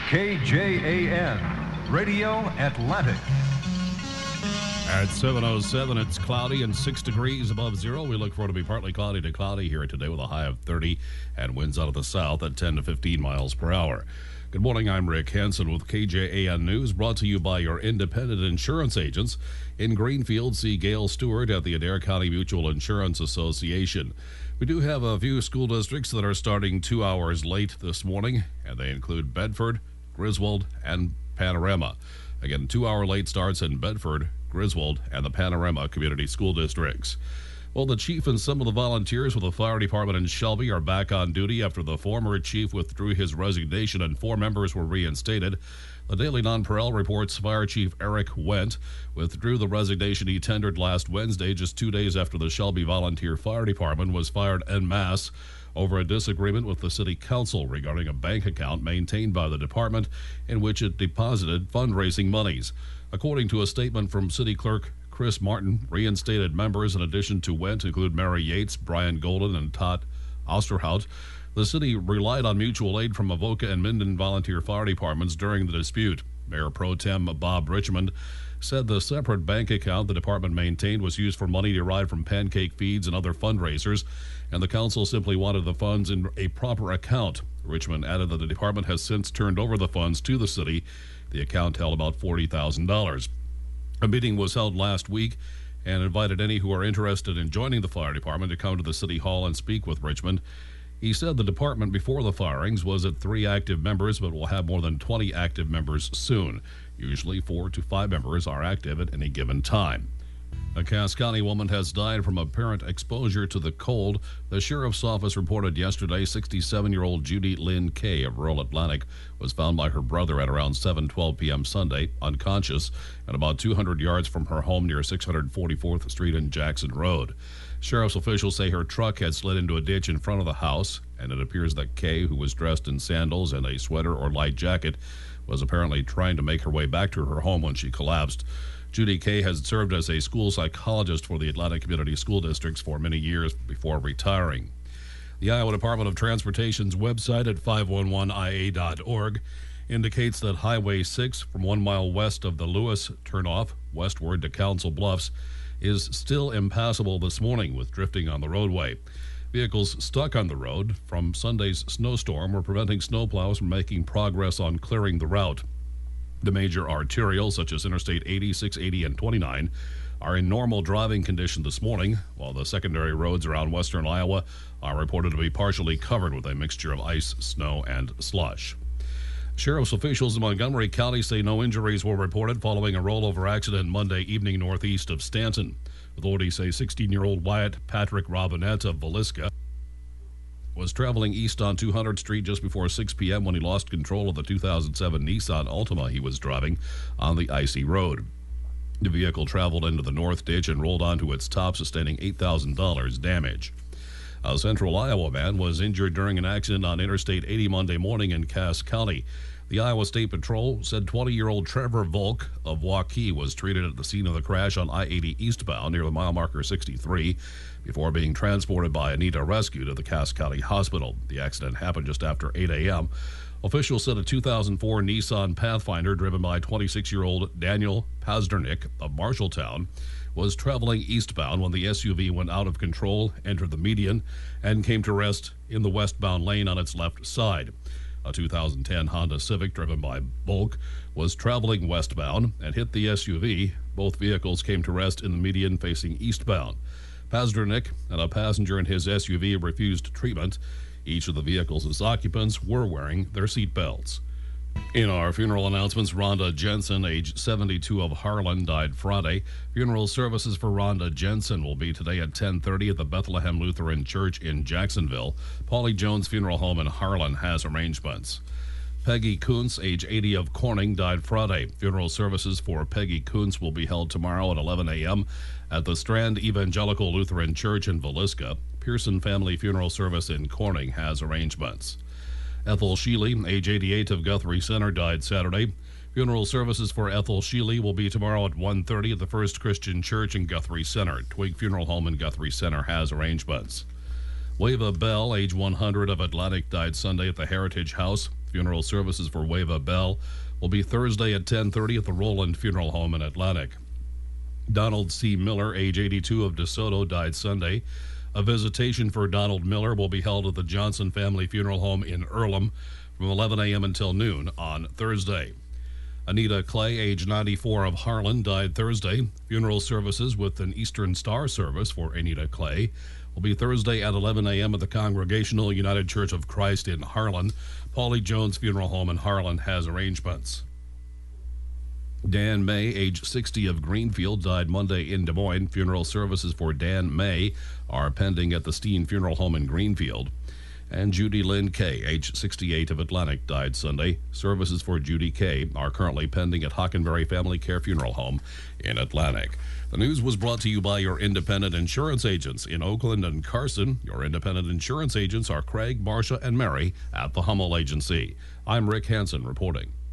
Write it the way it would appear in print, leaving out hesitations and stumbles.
KJAN, Radio Atlantic. At 7:07, it's cloudy and 6 degrees above zero. We look for it to be partly cloudy to cloudy here today with a high of 30 and winds out of the south at 10 to 15 miles per hour. Good morning, I'm Rick Hansen with KJAN News, brought to you by your independent insurance agents. In Greenfield, see Gail Stewart at the Adair County Mutual Insurance Association. We do have a few school districts that are starting 2 hours late this morning, and they include Bedford, Griswold, and Panorama. Again, 2-hour late starts in Bedford, Griswold, and the Panorama Community School Districts. Well, the chief and some of the volunteers with the fire department in Shelby are back on duty after the former chief withdrew his resignation and 4 members were reinstated. The Daily Nonpareil reports Fire Chief Eric Wendt withdrew the resignation he tendered last Wednesday, just 2 days after the Shelby Volunteer Fire Department was fired en masse over a disagreement with the city council regarding a bank account maintained by the department in which it deposited fundraising monies. According to a statement from City Clerk Chris Martin, reinstated members in addition to Wendt include Mary Yates, Brian Golden, and Todd Osterhout. The city relied on mutual aid from Avoca and Minden volunteer fire departments during the dispute. Mayor Pro Tem Bob Richmond said the separate bank account the department maintained was used for money derived from pancake feeds and other fundraisers, and the council simply wanted the funds in a proper account. Richmond added that the department has since turned over the funds to the city. The account held about $40,000. A meeting was held last week and invited any who are interested in joining the fire department to come to the city hall and speak with Richmond. He said the department before the firings was at 3 active members, but will have more than 20 active members soon. Usually 4 to 5 members are active at any given time. A Cass County woman has died from apparent exposure to the cold. The sheriff's office reported yesterday 67-year-old Judy Lynn Kay of rural Atlantic was found by her brother at around 7:12 p.m. Sunday, unconscious, and about 200 yards from her home near 644th Street and Jackson Road. Sheriff's officials say her truck had slid into a ditch in front of the house, and it appears that Kay, who was dressed in sandals and a sweater or light jacket, was apparently trying to make her way back to her home when she collapsed. Judy Kay has served as a school psychologist for the Atlantic Community School Districts for many years before retiring. The Iowa Department of Transportation's website at 511ia.org indicates that Highway 6 from 1 mile west of the Lewis turnoff westward to Council Bluffs is still impassable this morning with drifting on the roadway. Vehicles stuck on the road from Sunday's snowstorm were preventing snowplows from making progress on clearing the route. The major arterials, such as Interstate 80, 680, and 29, are in normal driving condition this morning, while the secondary roads around western Iowa are reported to be partially covered with a mixture of ice, snow, and slush. Sheriff's officials in Montgomery County say no injuries were reported following a rollover accident Monday evening northeast of Stanton. Authorities say 16-year-old Wyatt Patrick Robinette of Villisca was traveling east on 200th Street just before 6 p.m. when he lost control of the 2007 Nissan Altima he was driving on the icy road. The vehicle traveled into the north ditch and rolled onto its top, sustaining $8,000 damage. A central Iowa man was injured during an accident on Interstate 80 Monday morning in Cass County. The Iowa State Patrol said 20-year-old Trevor Volk of Waukee was treated at the scene of the crash on I-80 eastbound near the mile marker 63 before being transported by Anita Rescue to the Cass County Hospital. The accident happened just after 8 a.m. Officials said a 2004 Nissan Pathfinder driven by 26-year-old Daniel Pazdernik of Marshalltown was traveling eastbound when the SUV went out of control, entered the median, and came to rest in the westbound lane on its left side. A 2010 Honda Civic driven by Volk was traveling westbound and hit the SUV. Both vehicles came to rest in the median facing eastbound. Pazdernik and a passenger in his SUV refused treatment. Each of the vehicle's occupants were wearing their seat belts. In our funeral announcements, Rhonda Jensen, age 72 of Harlan, died Friday. Funeral services for Rhonda Jensen will be today at 10:30 at the Bethlehem Lutheran Church in Jacksonville. Paulie Jones Funeral Home in Harlan has arrangements. Peggy Kuntz, age 80 of Corning, died Friday. Funeral services for Peggy Kuntz will be held tomorrow at 11 a.m. at the Strand Evangelical Lutheran Church in Villisca. Pearson Family Funeral Service in Corning has arrangements. Ethel Sheely, age 88 of Guthrie Center, died Saturday. Funeral services for Ethel Sheely will be tomorrow at 1:30 at the First Christian Church in Guthrie Center. Twig Funeral Home in Guthrie Center has arrangements. Wava Bell, age 100 of Atlantic, died Sunday at the Heritage House. Funeral services for Wava Bell will be Thursday at 10:30 at the Roland Funeral Home in Atlantic. Donald C. Miller, age 82 of DeSoto, died Sunday. A visitation for Donald Miller will be held at the Johnson Family Funeral Home in Earlham from 11 a.m. until noon on Thursday. Anita Clay, age 94 of Harlan, died Thursday. Funeral services with an Eastern Star service for Anita Clay will be Thursday at 11 a.m. at the Congregational United Church of Christ in Harlan. Paulie Jones Funeral Home in Harlan has arrangements. Dan May, age 60 of Greenfield, died Monday in Des Moines. Funeral services for Dan May are pending at the Steen Funeral Home in Greenfield. And Judy Lynn Kay, age 68 of Atlantic, died Sunday. Services for Judy Kay are currently pending at Hockenberry Family Care Funeral Home in Atlantic. The news was brought to you by your independent insurance agents in Oakland and Carson. Your independent insurance agents are Craig, Marcia, and Mary at the Hummel Agency. I'm Rick Hansen reporting.